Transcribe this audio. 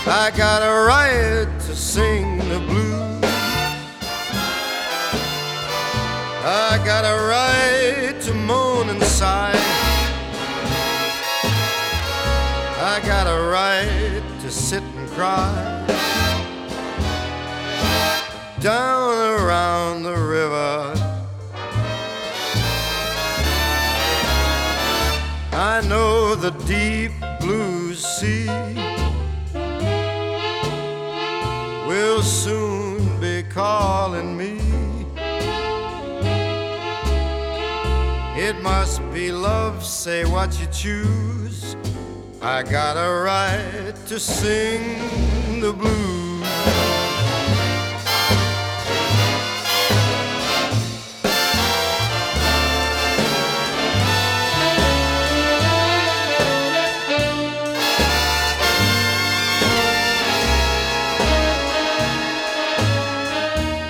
I got a right to sing the blues. I got a right to moan and sigh. I got a right to sit and cry. Down around the river, I know the deep blue sea will soon be calling me. It must be love, say what you choose. I got a right to sing the blues.